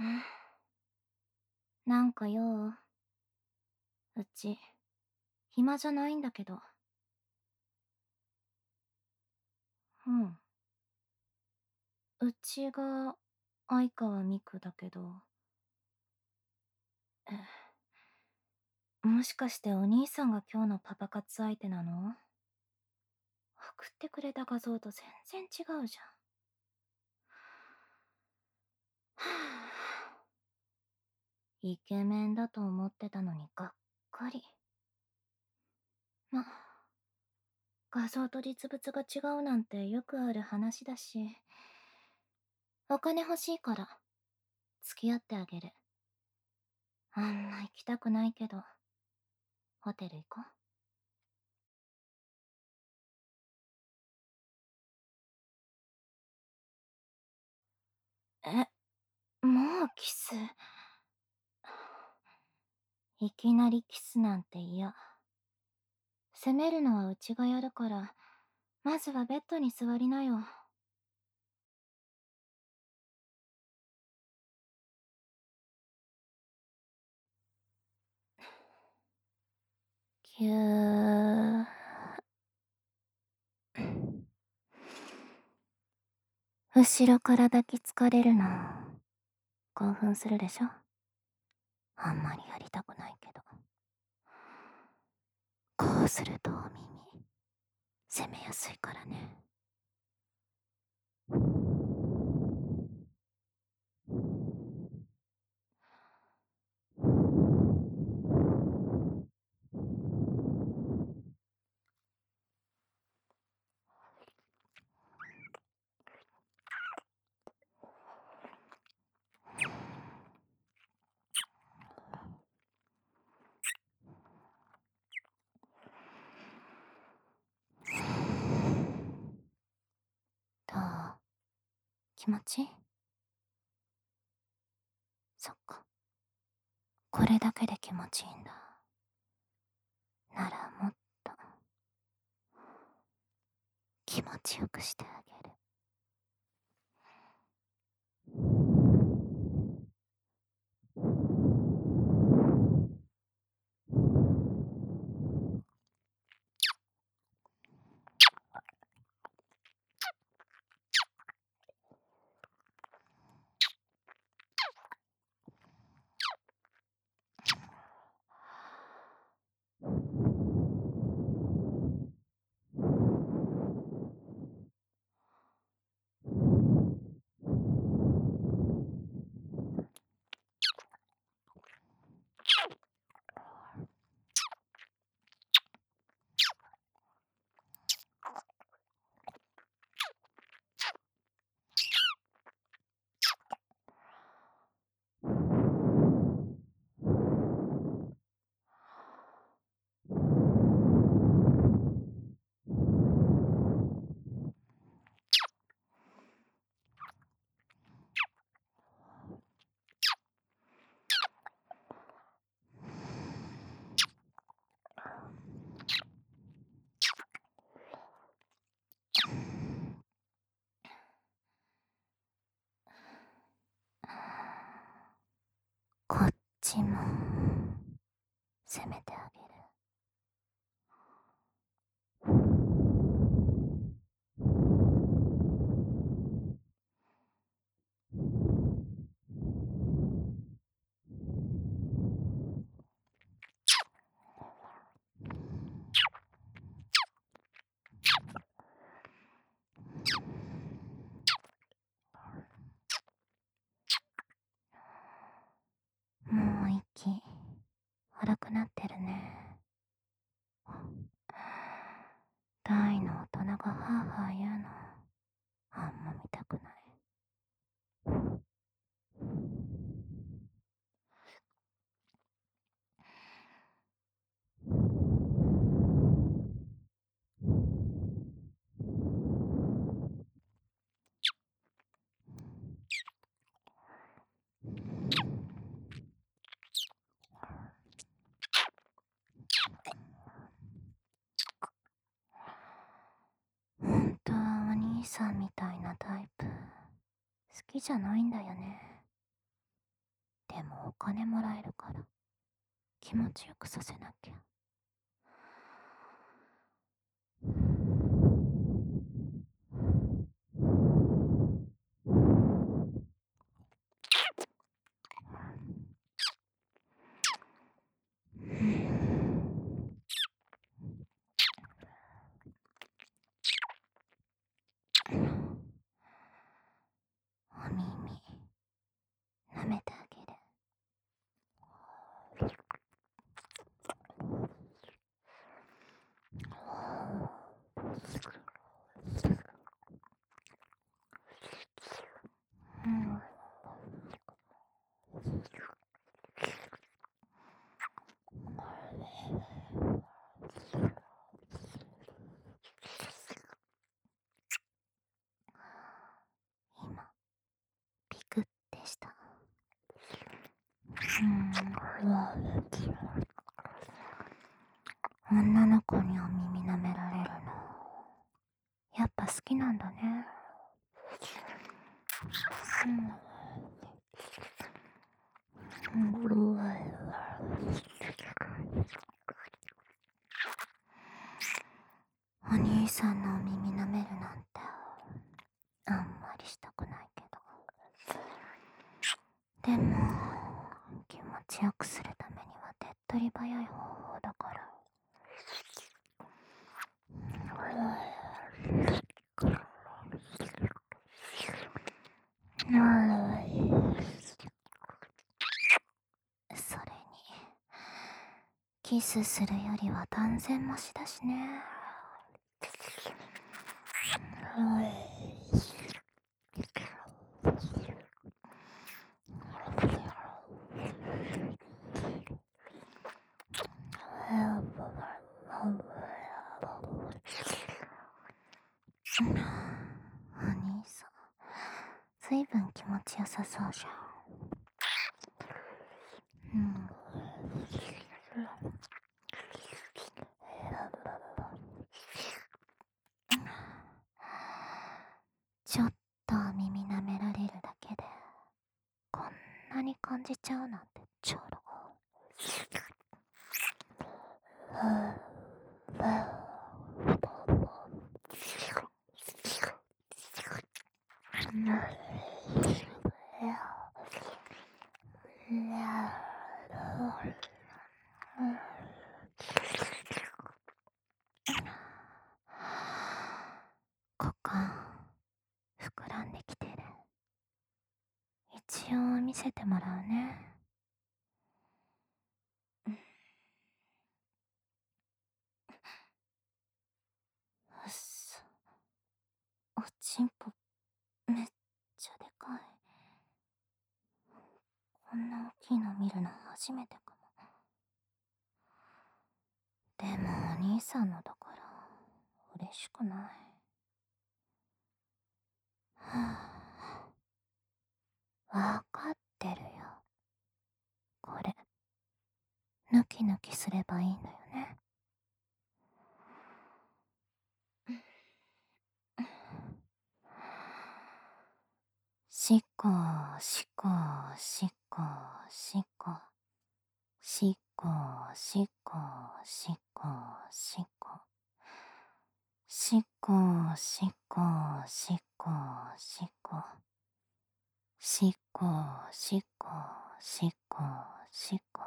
なんかよ、うち、暇じゃないんだけど。うん。うちが、相川ミクだけど。もしかしてお兄さんが今日のパパ活相手なの？送ってくれた画像と全然違うじゃん。はぁ。イケメンだと思ってたのにがっかり。ま、画像と実物が違うなんてよくある話だし、お金欲しいから、付き合ってあげる。あんま行きたくないけど、ホテル行こう。もうキス？いきなりキスなんて嫌。責めるのはうちがやるから、まずはベッドに座りなよ。ぎゅー。後ろから抱きつかれるの、興奮するでしょ？あんまりやりたくないけど。こうするとお耳、攻めやすいからね。どう？気持ちいい？そっか。これだけで気持ちいいんだ。ならもっと気持ちよくしてあげる。こっちも攻めてあげる。もう息荒くなってるね。大の大人がハーハー言うの、あんま見たくない。本当はお兄さんみたいなタイプ好きじゃないんだよね。 でもお金もらえるから気持ちよくさせなきゃ。お耳舐めてあげる。今ピクってした。女の子にお耳舐められるのやっぱ好きなんだね。お兄さんのお耳舐めるなんてあんまりしたくないけど、でも気持ちよくするためには手っ取り早い方法だから。それにキスするよりは断然マシだしね。お兄さんずいぶん気持ちよさそうじゃん。ちょっと耳舐められるだけでこんなに感じちゃうなんてちょろ。股間膨らんできてる。一応見せてもらうね。うっそ、おちんぽめっちゃでかい。こんな大きいの見るの初めてかも。でもお兄さんのだから嬉しくない。はあ、わかってるよ。これヌキヌキすればいいんだよね。しっこしっこしっこしっこしっこしっこしっこしっこしっこしっこしっこしっこしっこしっこしっこしっこ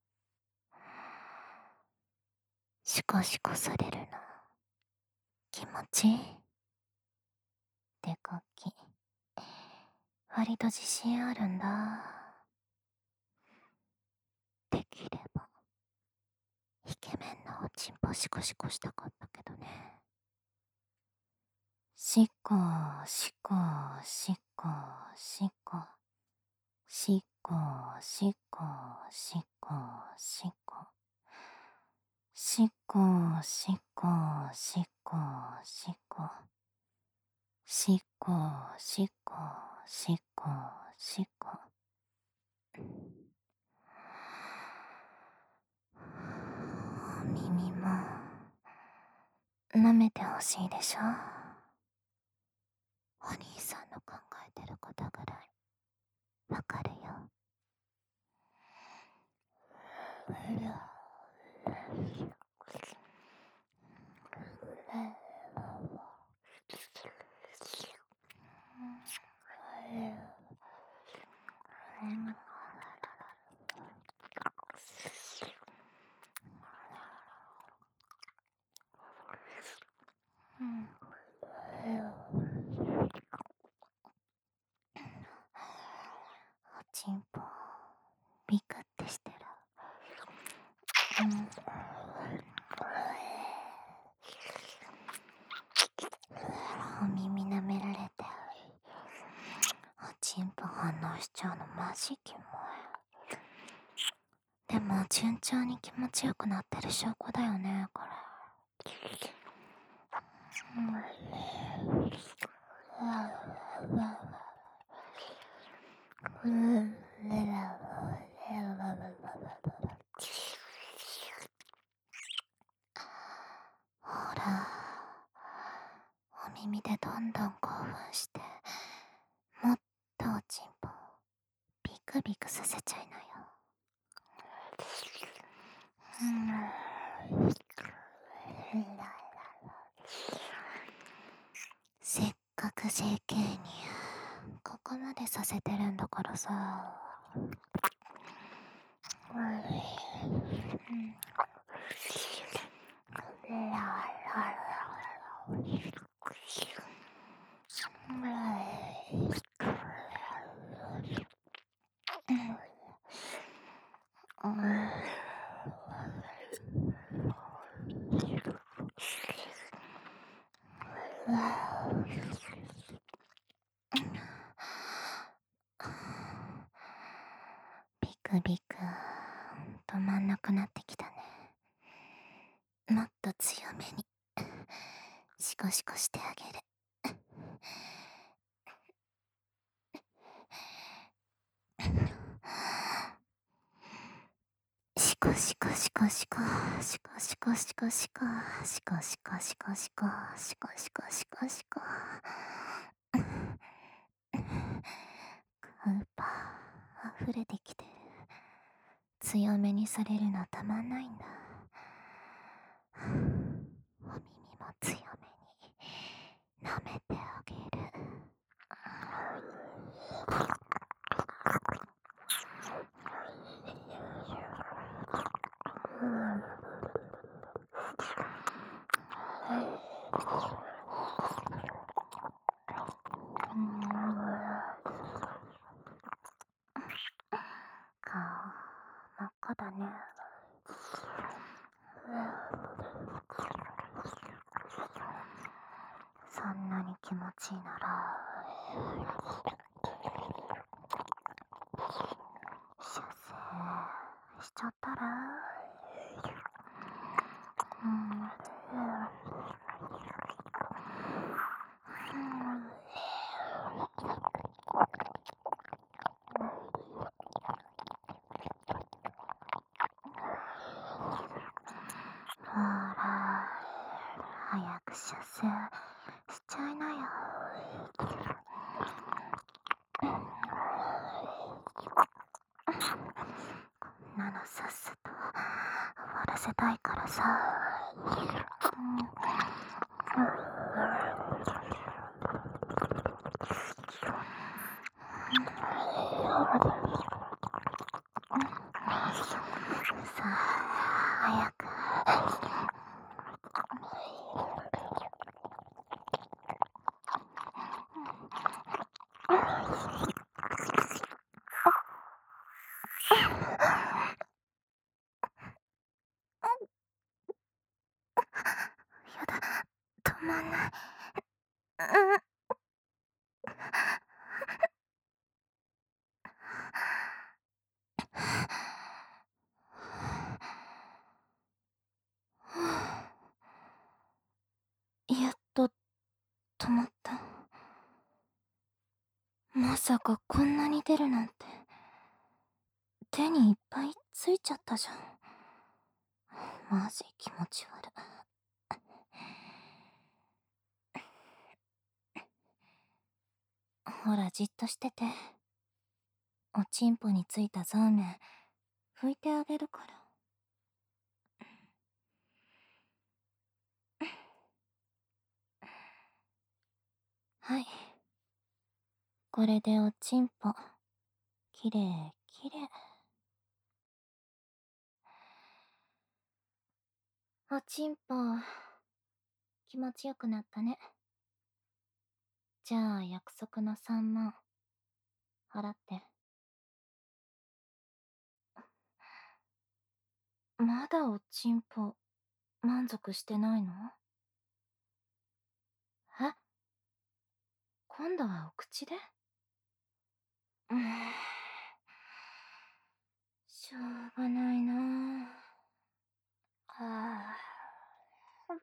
しこしこされるの気持ちいい。でかき割と自信あるんだ。できればイケメンのおちんぽシコシコしたかったけどね。しっこしっこしっこしっこしっこしっこしっこしっこしっこしっこしっこしっこしっこしっこしっこしっこお耳も舐めてほしいでしょ。お兄さんの考えてることぐらいわかるよ。 おちんぽビクってしてる。お耳舐められておちんぽ反応しちゃうのマジキモい。でも順調に気持ちよくなってる証拠だよね、これ。ほら、お耳でどんどん興奮してもっとおちんぽビクビクさせちゃいなよ。せっかく JK にここまでさせてるんだからさ。ビクビク止まんなくなってきたね。もっと強めにシコシコしてあげる。シコシコシコシコシコシコシコシコシコシコシコシコシコシコシコシコウーパー溢れてきてる。強めにされるのたまんないんだ。お耳も強めに舐めてあげる。顔真っ赤だね。そんなに気持ちいいなら射精しちゃったら。ほら早く射精しちゃいなよ。こんなのさっさと終わらせたいからさ。さあ早く。やだ、止まんない。やっと止まった。まさかこんなに出るなんて。手にいっぱいついちゃったじゃん。マジ気持ち悪い。ほらじっとしてて。おちんぽについたザーメン拭いてあげるから。 はい。これでおちんぽ。きれいきれい。おちんぽ、気持ちよくなったね。じゃあ約束の3万、払って。まだおちんぽ、満足してないの？え、今度はお口で？うーん、しょうがないなあ。ああ。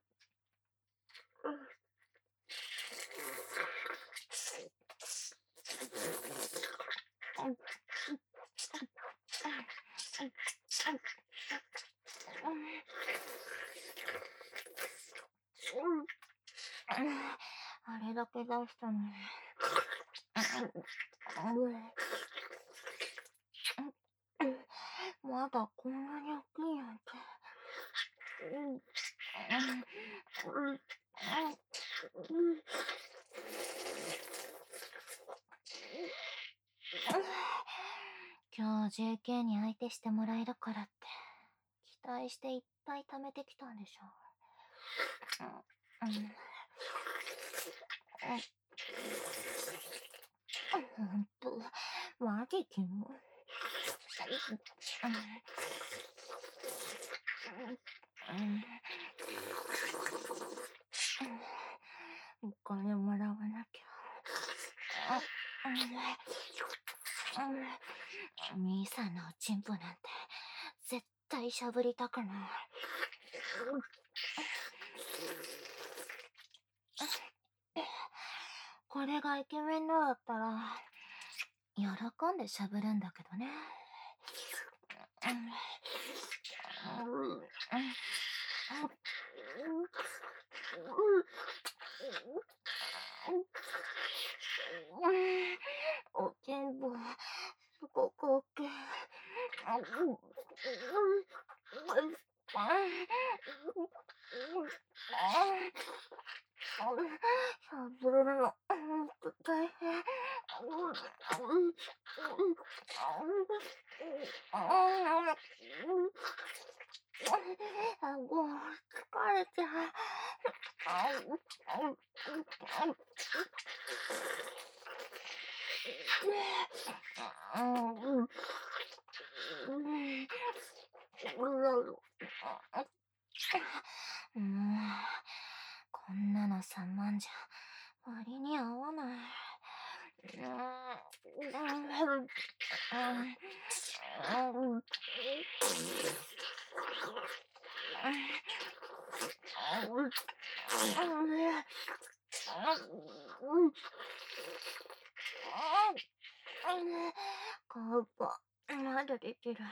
あれだけ出したのに。まだこんなに大きいなんて。今日 JK に相手してもらえるからって期待していっぱい貯めてきたんでしょ。ほんと、マジキモ。お金もらわなきゃ。兄さんのおちんぽなんて絶対しゃぶりたくない。これがイケメンのだったら喜んでしゃぶるんだけどね。おちんぽ、すごく大きい。しゃぶるの、ほんと大変。顎、疲れちゃう。もう、こんなの3万じゃ割に合わない。カウパ、まだ出てる。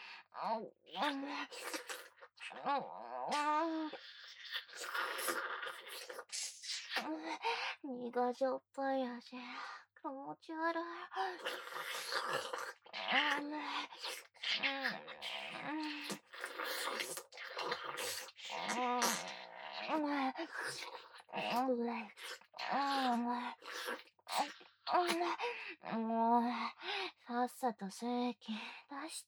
苦じょっぱい味、気持ち悪い。もう、さっさと精液出して。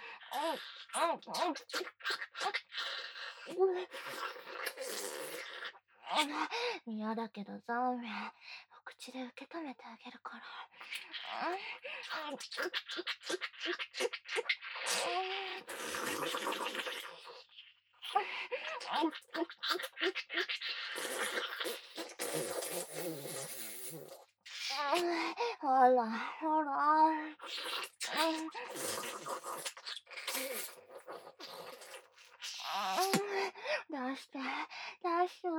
嫌だけどザーメン、お口で受け止めてあげるから。ほら、ほら。出して、出して。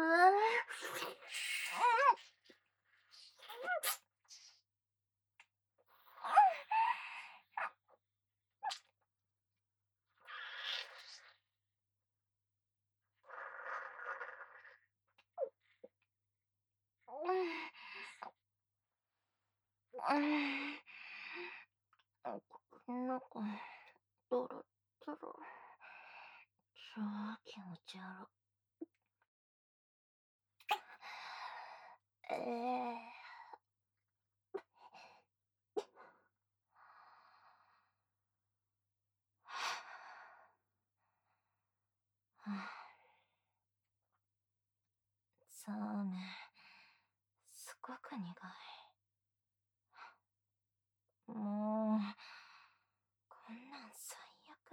口の中、ドロドロ。超気持ち悪い。 そうね。すごく苦い。もう、こんなん最悪。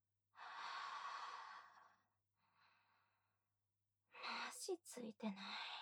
足ついてない。